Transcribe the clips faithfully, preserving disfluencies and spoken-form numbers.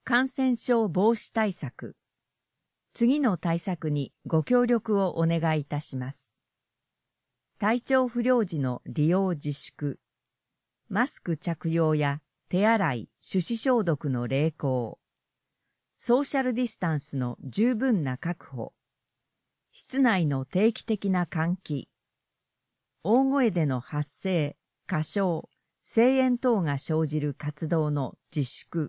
感染症防止対策。次の対策にご協力をお願いいたします。体調不良時の利用自粛。マスク着用や手洗い、手指消毒の励行。ソーシャルディスタンスの十分な確保。室内の定期的な換気。大声での発声、歌唱、声援等が生じる活動の自粛。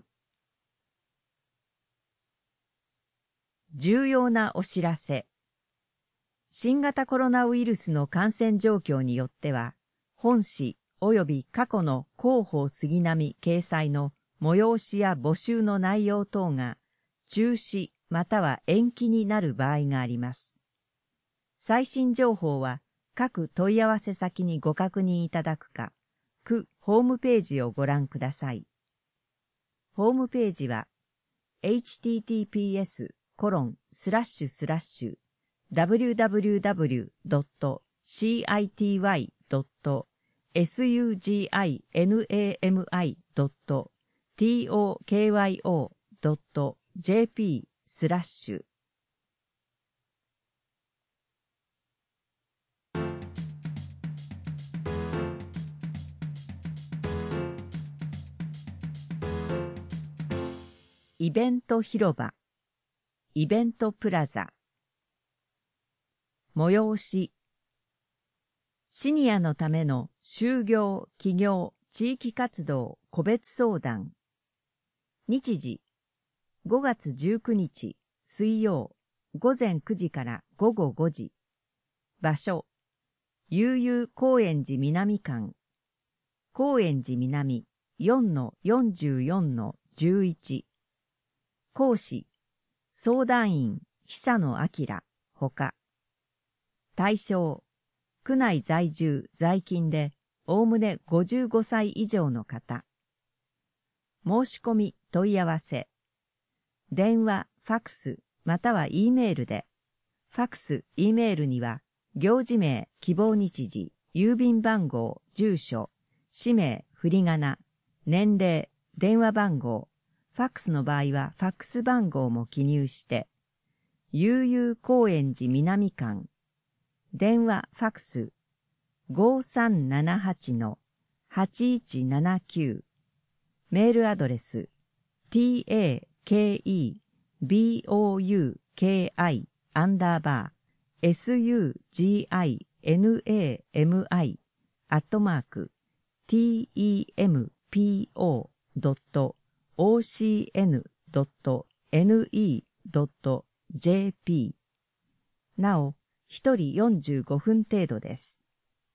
重要なお知らせ。新型コロナウイルスの感染状況によっては、本誌及び過去の広報杉並掲載の催しや募集の内容等が中止または延期になる場合があります。最新情報は各問い合わせ先にご確認いただくか、区ホームページをご覧ください。ホームページは エイチティーティーピーエスコロンスラッシュスラッシュダブリューダブリューダブリュードットシーアイティーワイドットエスユージーアイエヌエーエムアイドットトーキョードットジェーピースラッシュイベント広場、イベントプラザ、催し、シニアのための就業、起業、地域活動、個別相談。日時、ごがつじゅうくにち水曜、ごぜんくじからごごごじ。場所、悠々高円寺南館。高円寺南 よんのよんじゅうよんのじゅういち。講師、相談員、久野明、ほか。対象、区内在住、在勤で、おおむねごじゅうごさい以上の方。申し込み、問い合わせ。電話、ファクス、または E メールで。ファクス、E メールには、行事名、希望日時、郵便番号、住所、氏名、振り仮名、年齢、電話番号、ファックスの場合はファックス番号も記入して、悠々高円寺南館、電話ファックス ごさんななはちのはちいちななきゅう、メールアドレス takebuki アンダーバー sugimami アットマーク tempo ドット オーシーエヌドットネットドットジェーピー なお、一人よんじゅうごふん程度です。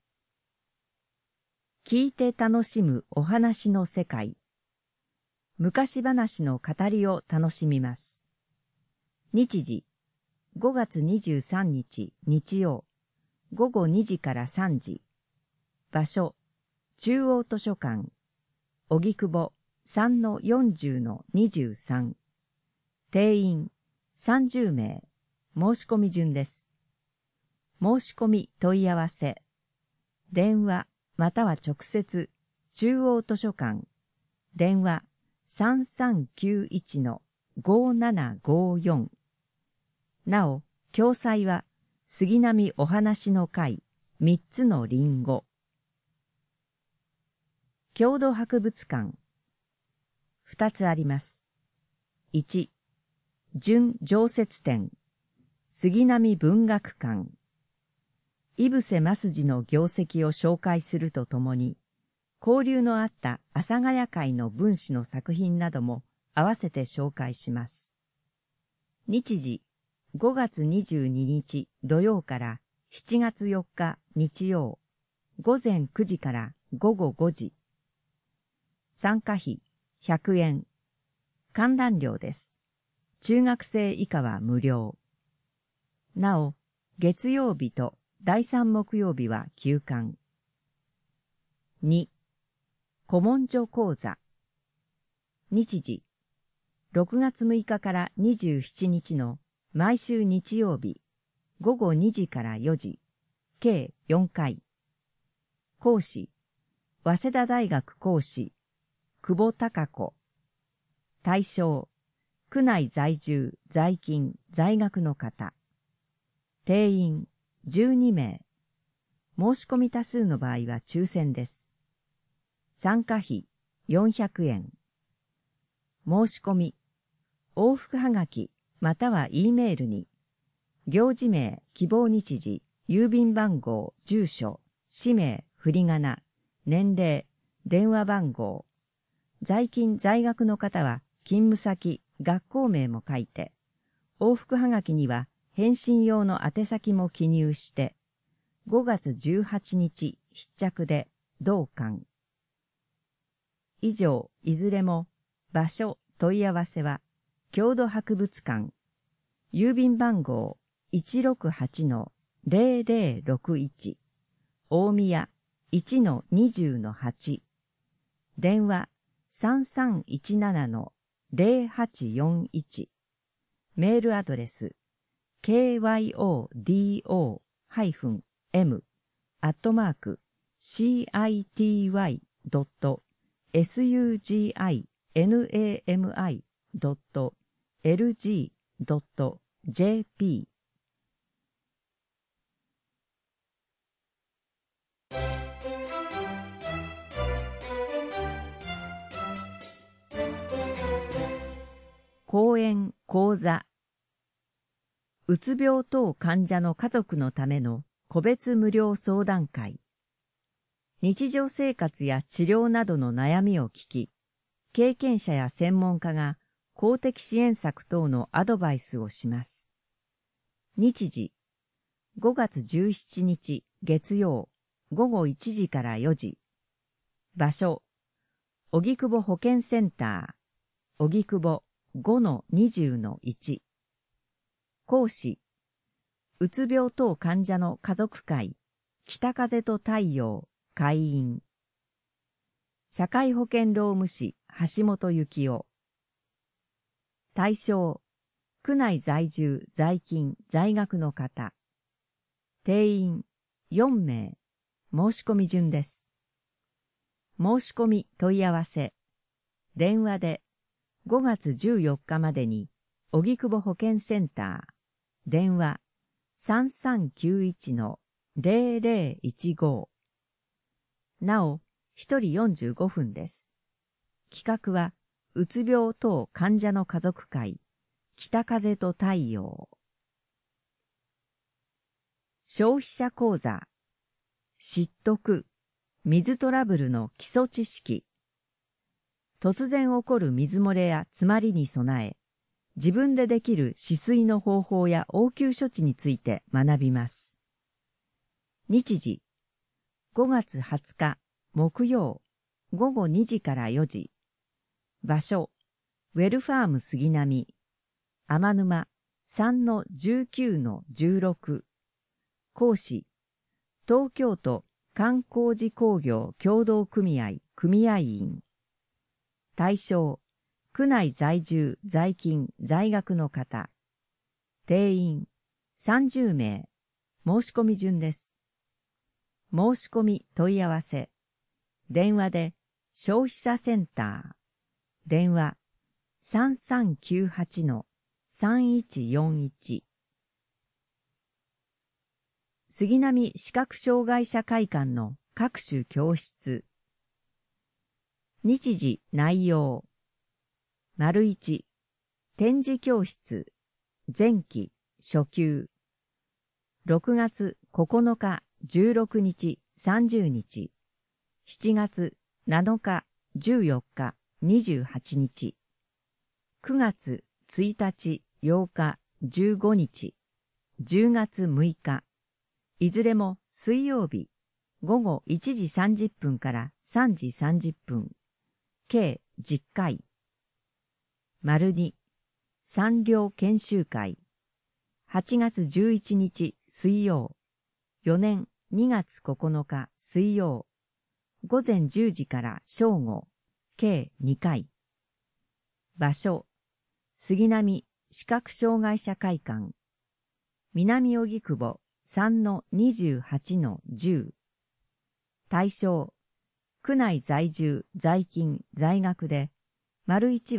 聞いて楽しむお話の世界。昔話の語りを楽しみます。日時、ごがつにじゅうさんにち日曜、ごごにじからさんじ。場所、中央図書館、荻窪さんのよんじゅうのにじゅうさん。定員さんじゅうめい。申し込み順です。申し込み問い合わせ。電話または直接中央図書館。電話さんさんきゅういちのごななごよん。なお、詳細は杉並お話の会みっつのりんご。郷土博物館。二つあります。いち、準常設展、杉並文学館。井伏正治の業績を紹介するとともに、交流のあった阿佐ヶ谷会の文士の作品なども合わせて紹介します。日時、ごがつにじゅうににち土曜からしちがつよっか日曜、ごぜんくじからごごごじ。参加費ひゃくえん。観覧料です。中学生以下は無料。なお、月曜日とだいさん木曜日は休館。に、古文書講座。日時、ろくがつむいかからにじゅうしちにちの毎週日曜日、ごごにじからよじ、計よんかい。講師、早稲田大学講師、久保孝子。対象、 区内在住、在勤、在学の方。定員じゅうにめい。申し込み多数の場合は抽選です。参加費よんひゃくえん。申し込み、往復はがきまたは E メールに、行事名、希望日時、郵便番号、住所、氏名、振り仮名、年齢、電話番号、在勤在学の方は勤務先、学校名も書いて、往復はがきには返信用の宛先も記入して、ごがつじゅうはちにち必着で同館。以上、いずれも場所、問い合わせは郷土博物館、郵便番号 いちろくはちのぜろぜろろくいち、大宮 いちのにじゅうのはち、電話 さんさんいちななのぜろはちよんいち、メールアドレス ケーワイオーディーオー ハイフン エム アットマーク シーアイティーワイ ドット エスユージーアイエヌエーエムアイ ドット エルジー ドット ジェーピー。講演講座。うつ病等患者の家族のための個別無料相談会。日常生活や治療などの悩みを聞き、経験者や専門家が公的支援策等のアドバイスをします。日時、ごがつじゅうしちにち月曜ごごいちじからよじ。場所、荻窪保健センター、荻窪 ごのにじゅうのいち。講師、うつ病等患者の家族会、北風と太陽、会員。社会保険労務士、橋本幸夫。対象、区内在住、在勤、在学の方。定員よんめい。申し込み順です。申し込み問い合わせ。電話でごがつじゅうよっかまでに、荻窪保健センター。電話 さんさんきゅういちのぜろぜろいちご。なお、ひとりよんじゅうごふんです。企画は、うつ病等患者の家族会、北風と太陽。消費者講座、知得、水トラブルの基礎知識。突然起こる水漏れや詰まりに備え、自分でできる止水の方法や応急処置について学びます。日時、ごがつはつか木曜ごごにじからよじ。場所、ウェルファーム杉並、天沼 さんのじゅうきゅうのじゅうろく。講師、東京都観光事工業協同組合組合員。対象、区内在住、在勤、在学の方。定員さんじゅうめい。申し込み順です。申し込み問い合わせ。電話で消費者センター。電話 さんさんきゅうはちのさんいちよんいち。杉並視覚障害者会館の各種教室。日時内容。丸一、展示教室、前期、初級。ろくがつここのか、じゅうろくにち、さんじゅうにち。しちがつなのか、じゅうよっか、にじゅうはちにち。くがつついたち、ようか、じゅうごにち。じゅうがつむいか。いずれも水曜日、ごごいちじさんじゅっぷんからさんじさんじゅっぷん。計じゅっかい。丸に、産業研修会。はちがつじゅういちにち水曜。よねんにがつここのか水曜。ごぜんじゅうじから正午。計にかい。場所、杉並視覚障害者会館。南荻窪 さんのにじゅうはちのじゅう。対象、区内在住、在勤、在学で、丸いちは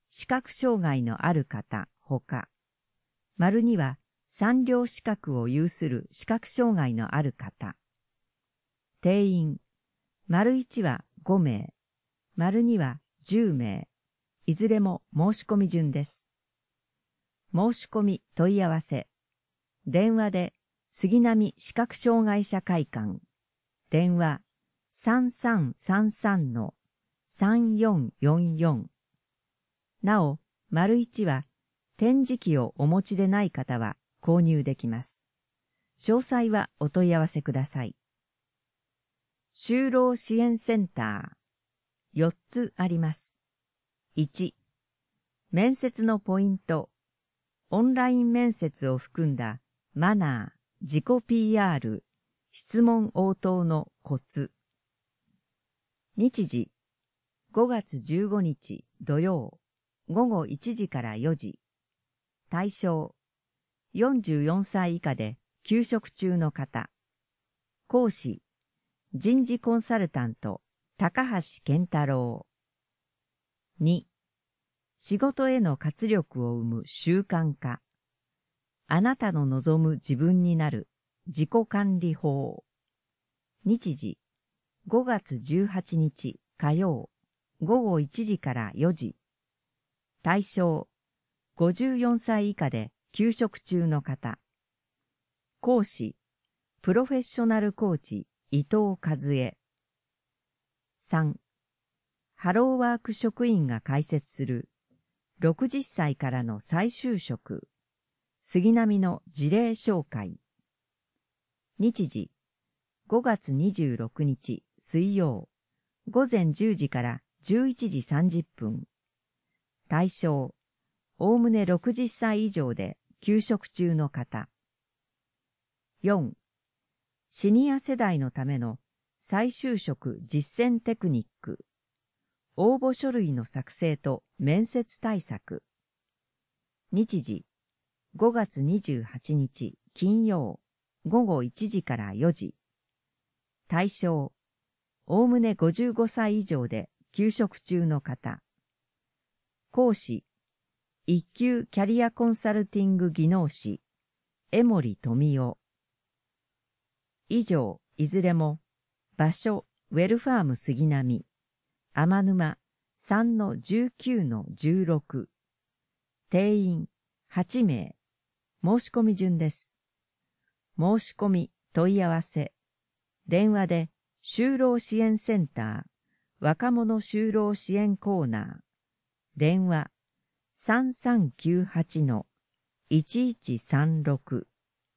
視覚障害のある方ほか、丸には三両資格を有する視覚障害のある方。定員、丸いちはごめい、丸にはじゅうめい、いずれも申し込み順です。申し込み問い合わせ。電話で杉並視覚障害者会館。電話 さんさんさんさんのさんよんよんよん。なお、丸いちは点字機をお持ちでない方は購入できます。詳細はお問い合わせください。就労支援センター。よっつあります。いち、面接のポイント。オンライン面接を含んだマナー、自己 ピーアール、質問応答のコツ。日時、ごがつじゅうごにち土曜、ごごいちじからよじ。対象、よんじゅうよんさい以下で休職中の方。講師、人事コンサルタント、高橋健太郎。に、仕事への活力を生む習慣化。あなたの望む自分になる自己管理法。日時、ごがつじゅうはちにち火曜、ごごいちじからよじ。対象、ごじゅうよんさい以下で休職中の方。講師、プロフェッショナルコーチ、伊藤和恵。さん、ハローワーク職員が開設するろくじゅっさいからの再就職、杉並の事例紹介。日時、ごがつにじゅうろくにち水曜、ごぜんじゅうじからじゅういちじさんじゅっぷん。対象、おおむねろくじゅっさい以上で休職中の方。よん、シニア世代のための再就職実践テクニック。応募書類の作成と面接対策。日時、ごがつにじゅうはちにち金曜、ごごいちじからよじ。対象、おおむねごじゅうごさい以上で休職中の方。講師、一級キャリアコンサルティング技能士、江森富夫。以上、いずれも、場所、ウェルファーム杉並、天沼 さんのじゅうきゅうのじゅうろく。定員はちめい。申し込み順です。申し込み、問い合わせ。電話で、就労支援センター、若者就労支援コーナー。電話、さんさんきゅうはちのいちいちさんろく。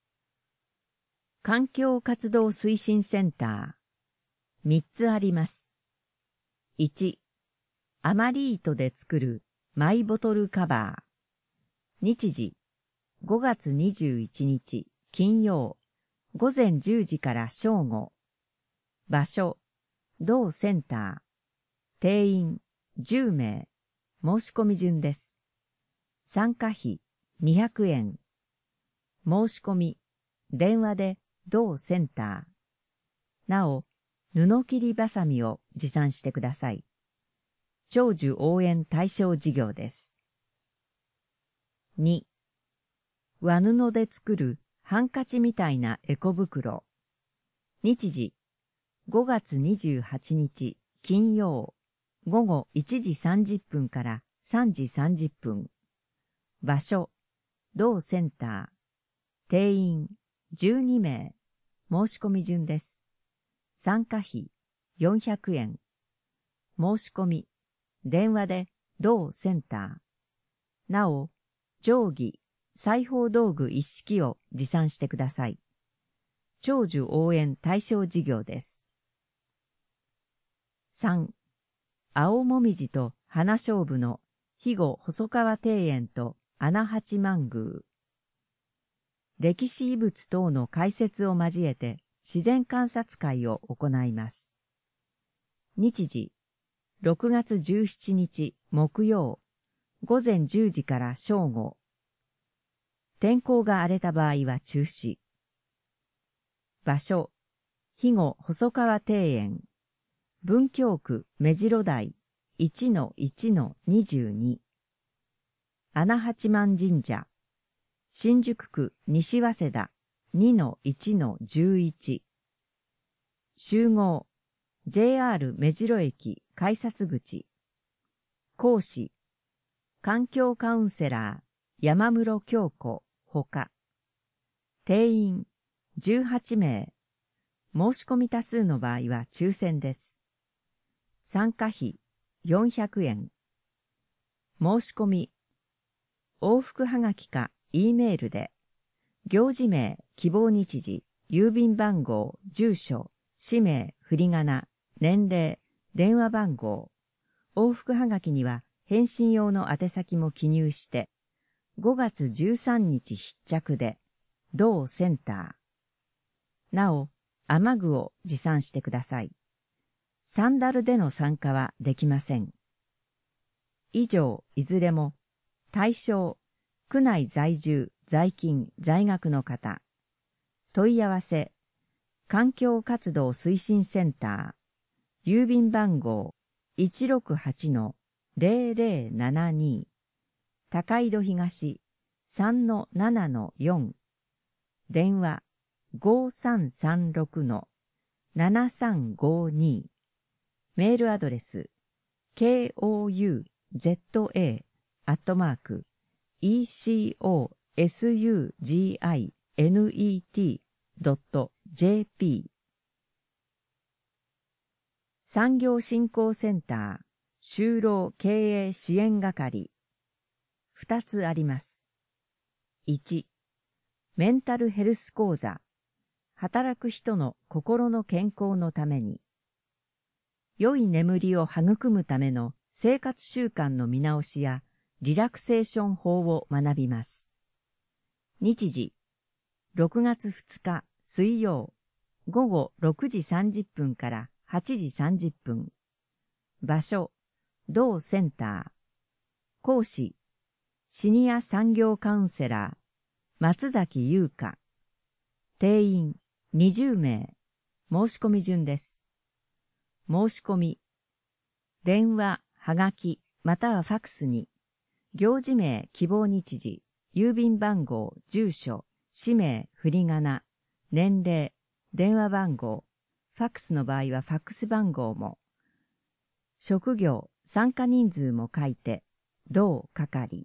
環境活動推進センター。みっつあります。いち、アマリートで作るマイボトルカバー。日時、ごがつにじゅういちにち金曜、ごぜんじゅうじから正午。場所、同センター。定員じゅうめい。申し込み順です。参加費にひゃくえん。申し込み、電話で同センター。なお、布切りばさみを持参してください。長寿応援対象事業です。に、和布で作るハンカチみたいなエコ袋。日時、ごがつにじゅうはちにち金曜、ごごいちじさんじゅっぷんからさんじさんじゅっぷん。場所、同センター。定員じゅうにめい。申し込み順です。参加費よんひゃくえん。申し込み、電話で同センター。なお、定規、裁縫道具一式を持参してください。長寿応援対象事業です。さん、青もみじと花菖蒲の肥後細川庭園と穴八幡宮。歴史遺物等の解説を交えて自然観察会を行います。日時、ろくがつじゅうしちにち木曜、ごぜんじゅうじから正午。天候が荒れた場合は中止。場所、肥後細川庭園。文京区目白台 いちのいちのにじゅうに。 穴八幡神社、新宿区西早稲田 にのいちのじゅういち。集合、ジェイアール 目白駅改札口。講師、環境カウンセラー山室京子ほか。定員じゅうはちめい。申し込み多数の場合は抽選です。参加費よんひゃくえん。申し込み、往復はがきか E メールで、行事名、希望日時、郵便番号、住所、氏名、振り仮名、年齢、電話番号、往復はがきには返信用の宛先も記入して、ごがつじゅうさんにち必着で、同センター。なお、雨具を持参してください。サンダルでの参加はできません。以上、いずれも、対象、区内在住、在勤、在学の方。問い合わせ、環境活動推進センター、郵便番号 いちろくはちのゼロゼロななに、高井戸東 さんのななのよん、電話 ごさんさんろくのななさんごに、メールアドレス ケーオーユーゼットエー アットマーク イーシーオーエスユージーアイエヌイーティー ドット ジェーピー。 産業振興センター就労経営支援係ふたつあります。いち、メンタルヘルス講座、働く人の心の健康のために、良い眠りを育むための生活習慣の見直しやリラクセーション法を学びます。日時、ろくがつふつか水曜、ごごろくじさんじゅっぷんからはちじさんじゅっぷん。場所、同センター。講師、シニア産業カウンセラー、松崎優香。定員にじゅうめい。申し込み順です。申し込み、電話、はがき、またはファクスに、行事名、希望日時、郵便番号、住所、氏名、振り仮名、年齢、電話番号、ファックスの場合はファックス番号も、職業、参加人数も書いて、同係。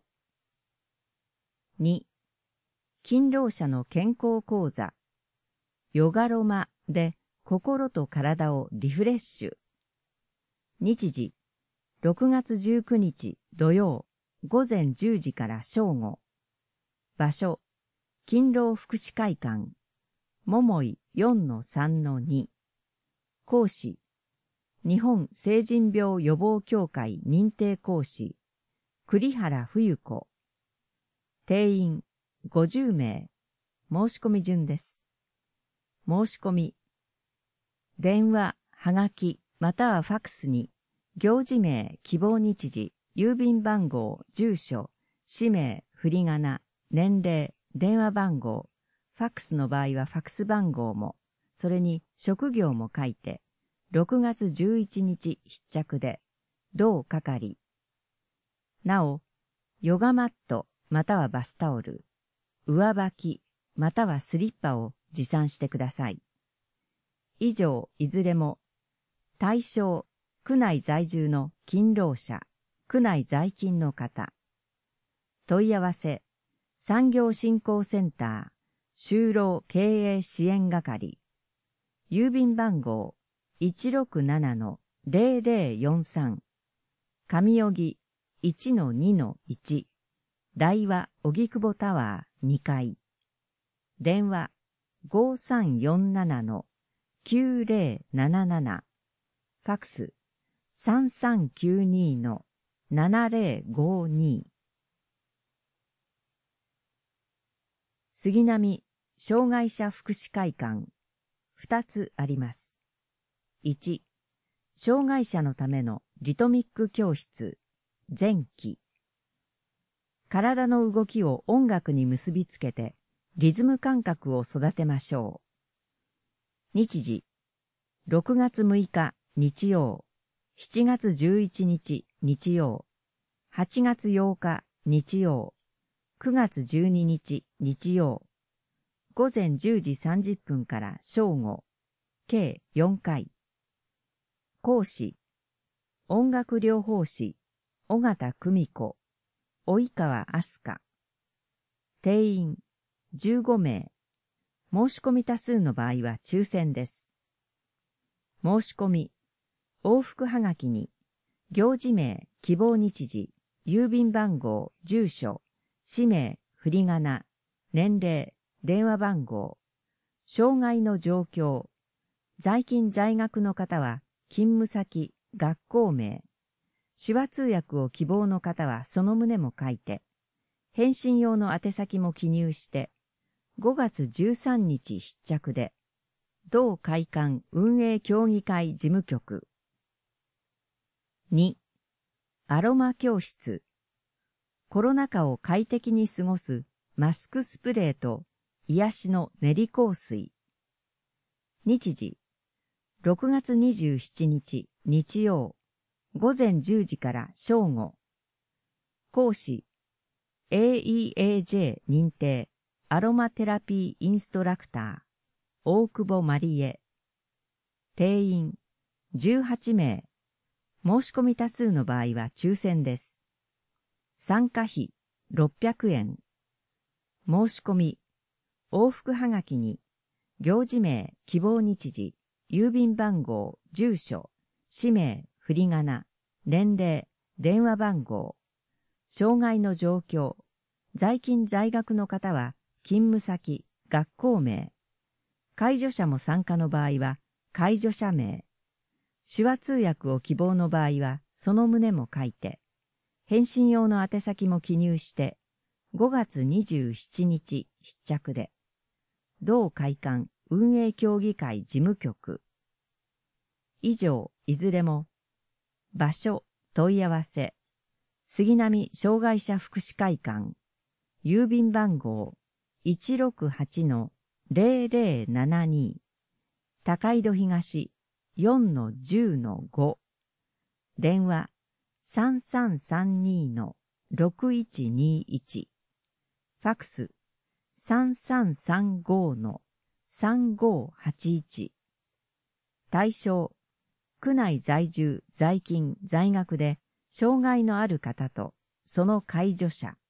に、勤労者の健康講座、ヨガロマで心と体をリフレッシュ。日時、ろくがつじゅうくにち土曜、ごぜんじゅうじから正午。場所、勤労福祉会館、桃井 よんのさんのに。講師、日本成人病予防協会認定講師、栗原冬子。定員ごじゅうめい。申し込み順です。申し込み、電話、はがき、またはファクスに、行事名、希望日時、郵便番号、住所、氏名、振り仮名、年齢、電話番号、ファックスの場合はファクス番号も、それに職業も書いて、ろくがつじゅういちにち必着で、同係。なお、ヨガマットまたはバスタオル、上履きまたはスリッパを持参してください。以上、いずれも、対象、区内在住の勤労者、区内在勤の方。問い合わせ、産業振興センター、就労経営支援係。郵便番号 いちろくななのゼロゼロよんさん。上荻 いちのにのいち。大和荻窪タワーにかい。電話 ごさんよんななのきゅうゼロなななな。ファクス さんさんきゅうにのななゼロごに。杉並障害者福祉会館ふたつあります。いち、障害者のためのリトミック教室前期。体の動きを音楽に結びつけてリズム感覚を育てましょう。日時、ろくがつむいか日曜、しちがつじゅういちにち日曜、はちがつようか日曜、くがつじゅうににち日曜、午前じゅうじさんじゅっぷんから正午、計よんかい。講師、音楽療法士、尾形久美子、及川飛鳥。定員、じゅうごめい。申し込み多数の場合は抽選です。申し込み、往復はがきに、行事名、希望日時、郵便番号、住所、氏名、振り仮名、年齢、電話番号、障害の状況、在勤在学の方は勤務先、学校名、手話通訳を希望の方はその旨も書いて、返信用の宛先も記入して、ごがつじゅうさんにち必着で、同会館運営協議会事務局。に、アロマ教室。コロナ禍を快適に過ごすマスクスプレーと癒しの練り香水。日時、ろくがつにじゅうしちにち日曜、午前じゅうじから正午。講師、エーイーエージェー 認定アロマテラピーインストラクター、大久保まりえ。定員、じゅうはちめい。申し込み多数の場合は抽選です。参加費、ろっぴゃくえん。申し込み、往復はがきに、行事名、希望日時、郵便番号、住所、氏名、振り仮名、年齢、電話番号、障害の状況、在勤在学の方は、勤務先、学校名、介助者も参加の場合は、介助者名、手話通訳を希望の場合は、その旨も書いて、返信用の宛先も記入して、ごがつにじゅうしちにち必着で、同会館運営協議会事務局。以上、いずれも、場所、問い合わせ、杉並障害者福祉会館、郵便番号 いちろくはちのゼロゼロななに、高井戸東 よんのじゅうのご、電話 さんさんさんにのろくいちにいち、ファックス さんさんさんごのさんごはちいち。対象、区内在住、在勤、在学で障害のある方とその介助者。